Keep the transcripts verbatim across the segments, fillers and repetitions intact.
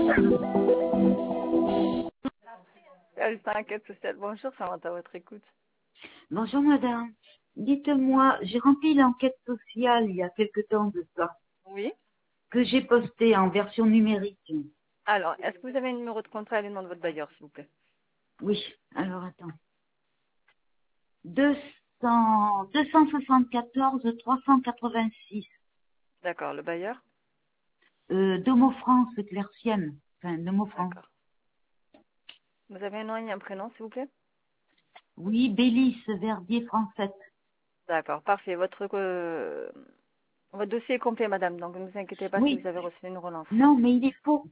C'est un enquête sociale. Bonjour, ça va à votre écoute. Bonjour madame. Dites-moi, j'ai rempli l'enquête sociale il y a quelque temps de ça, Oui. que j'ai posté en version numérique. Alors, est-ce que vous avez un numéro de contrat et le nom de votre bailleur, s'il vous plaît? Oui, alors attends. deux cents, deux cent soixante-quatorze trois cent quatre-vingt-six. D'accord, le bailleur? Euh, Domo France, Clercienne. Enfin, Domo France. D'accord. Vous avez un nom et un prénom, s'il vous plaît? Oui, Bélis, Verdier, Française. D'accord, parfait. Votre, euh, votre dossier est complet, madame, donc ne vous inquiétez pas si Oui, vous avez reçu une relance. non, mais il est faux.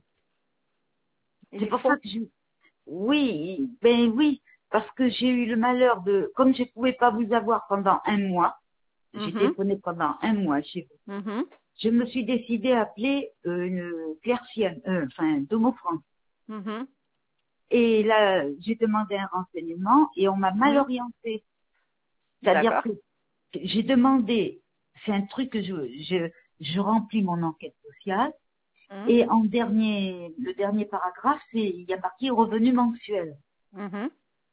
Il C'est est pour faux? ça que je... Oui, ben oui, parce que j'ai eu le malheur de... Comme je ne pouvais pas vous avoir pendant un mois, j'ai Mhm. téléphoné pendant un mois chez vous. Mhm. Je me suis décidée à appeler euh, une clercienne, euh, enfin, Domo France. Mhm. Et là, j'ai demandé un renseignement et on m'a mal Mhm. orientée. C'est-à-dire D'accord. que j'ai demandé, c'est un truc que je, je, je remplis mon enquête sociale Mhm. et en dernier, le dernier paragraphe, c'est, il y a marqué revenu mensuel. Mhm.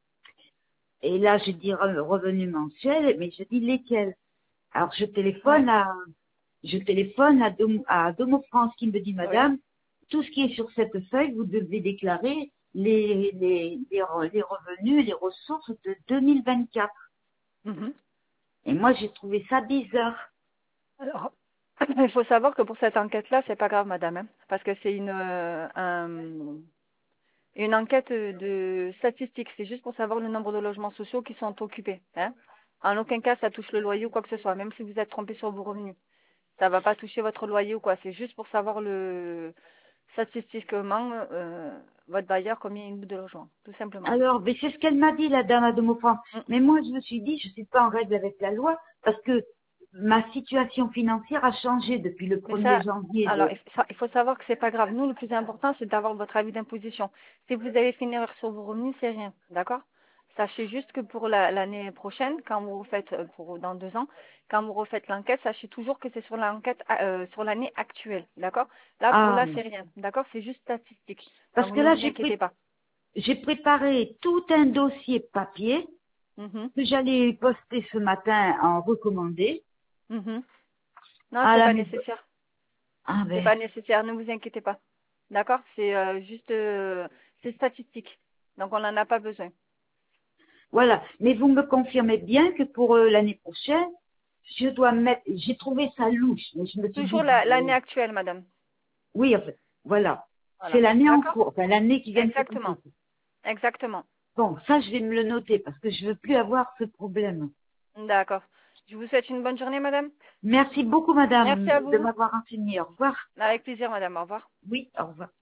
Et là, je dis re- revenu mensuel, mais je dis lesquels. Alors, je Ouais. téléphone à, je téléphone à Domo, à Domo France qui me dit, Oui. madame, tout ce qui est sur cette feuille, vous devez déclarer les, les, les, re- les revenus, les ressources de deux mille vingt-quatre. Mhm. Et moi, j'ai trouvé ça bizarre. Alors, il faut savoir que pour cette enquête-là, c'est pas grave, madame, hein, parce que c'est une, euh, un- une enquête de statistiques. C'est juste pour savoir le nombre de logements sociaux qui sont occupés. Hein. En aucun cas, ça touche le loyer ou quoi que ce soit, même si vous êtes trompé sur vos revenus. Ça va pas toucher votre loyer ou quoi. C'est juste pour savoir le statistiquement euh, votre bailleur combien il de logements, tout simplement. Alors, mais c'est ce qu'elle m'a dit, la dame à Domo France. Mm. Mais moi, je me suis dit, je suis pas en règle avec la loi parce que ma situation financière a changé depuis le Mais premier ça, janvier. alors De... il faut il faut savoir que c'est pas grave. Nous, le plus important, c'est d'avoir votre avis d'imposition. Si vous avez fait une erreur sur vos revenus, c'est rien, d'accord? Sachez juste que pour la- l'année prochaine, quand vous refaites, euh, pour dans deux ans, quand vous refaites l'enquête, sachez toujours que c'est sur l'enquête, euh, sur l'année actuelle, d'accord? Là, pour Ah, là, c'est rien, d'accord? C'est juste statistique. parce Donc, que ne là, vous j'ai inquiétez pré- pas. j'ai préparé tout un dossier papier Mhm, que j'allais poster ce matin en recommandé. mhm. Non, À c'est la pas maison. nécessaire. Ah C'est ben, pas nécessaire, ne vous inquiétez pas. D'accord? C'est euh, juste, euh, c'est statistique. Donc, on n'en a pas besoin. voilà. Mais vous me confirmez bien que pour euh, l'année prochaine, je dois mettre. J'ai trouvé ça louche, mais je me suis Toujours dit, la- bon, l'année actuelle, madame. oui, en fait, voilà. C'est Voilà. l'année en D'accord? cours, enfin l'année qui vient de Exactement. s'écouter. Exactement. Bon, ça, je vais me le noter parce que je veux plus avoir ce problème. D'accord. Je vous souhaite une bonne journée, madame. Merci beaucoup, Merci madame, à de vous. m'avoir renseigné. Au revoir. Avec plaisir, madame. Au revoir. Oui, au revoir.